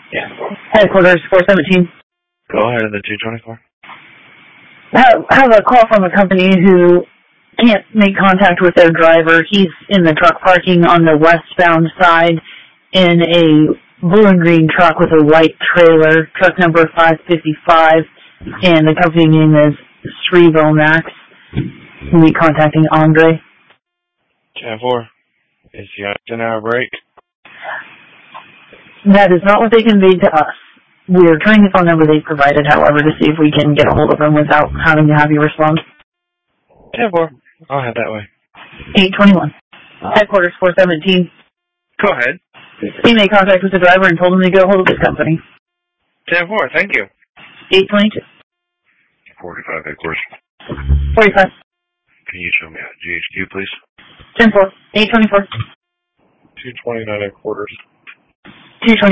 Yeah. Headquarters 417. Go ahead, the 224. Have a call from a company who can't make contact with their driver. He's in the truck parking on the westbound side in a blue and green truck with a white trailer, truck number 555, and the company name is Srevo Max. We'll be contacting Andre. 10-4. Is he on an hour break? That is not what they conveyed to us. We're trying the phone number they provided, however, to see if we can get a hold of them without having to have you respond. 10-4. I'll head that way. 821. Headquarters 417. Go ahead. He made contact with the driver and told him to get a hold of this company. 10-4, thank you. 822. 45 headquarters. 45. Can you show me at GHQ, please? 10-4. 824. 229 headquarters. 220.